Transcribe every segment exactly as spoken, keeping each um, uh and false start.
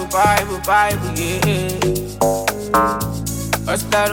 Bible, Bible, yeah. What's that?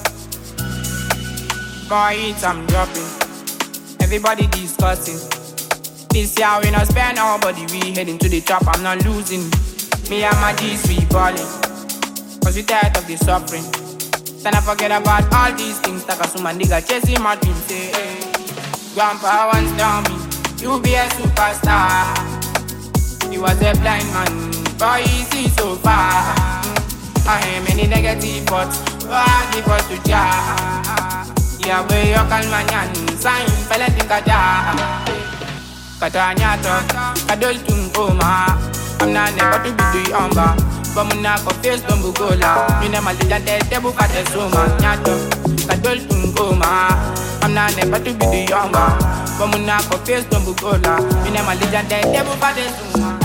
Boy, it's I'm dropping. Everybody discussing. This year we not spend nobody. We heading to the top, I'm not losing. Me and my G's, we ballin'. Cause we tired of the suffering. Then I forget about all these things. Like a suma nigga chasing my dreams. Say, hey. Grandpa once told me, you be a superstar. He was a blind man, but he see so far. I hear many negative thoughts, but I give us to Jah. Yeah, we you call my nyan, sign, fella think a Jah. Katanya kadol tungoma. I'm not never to be the yamba. But I'm not going to face them bugola. You know my little dead table for the soma. Nyato, kadol tungoma. I'm not never to be the yamba. But I'm not going to face them bugola. You know my little dead table for the soma.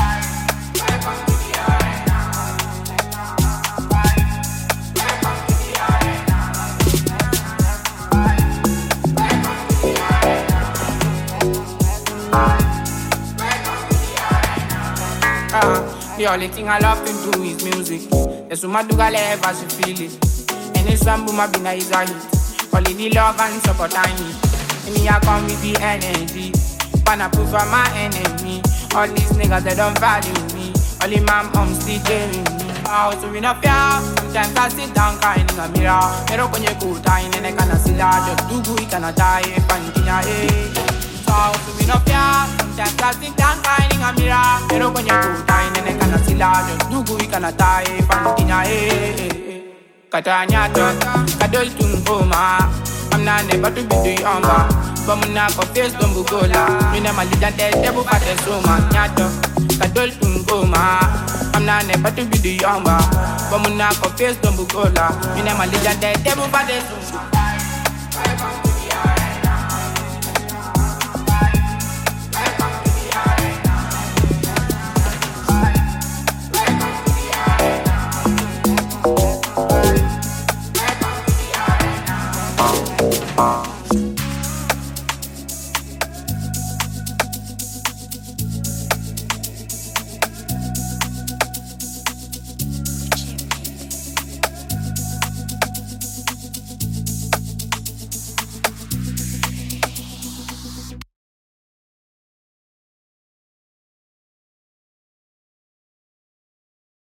Uh, the only thing I love to do is music. There's so much to get ever to feel it. And it's some boom up in a hit. Only the love and support I need. And me I come with the energy. Wanna prove for my enemy. All these niggas they don't value me. Only my mom still daring me. Oh, so we not fear. Sometimes I sit down crying in a mirror. Pero when you go time and I can't see that. Just do good, it cannot die. Pantina, eh. So we not fear. Sometimes I sit down crying in a mirror. Pero when you go time and I can't see that. Just do good, it cannot die. Pantina, eh. Katanya kadol tungoma. I'm not never to be the younger. But I'm not going to face them bugola. You know my little dead devil for the soma. Nyato kadol tungoma. I'm not never to be the younger. But I'm not going to face them bugola. You know my little dead devil for the soma.